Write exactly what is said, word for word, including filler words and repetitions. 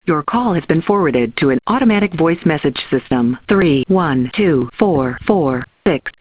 Your call has been forwarded to an automatic voice message system. three one two four four six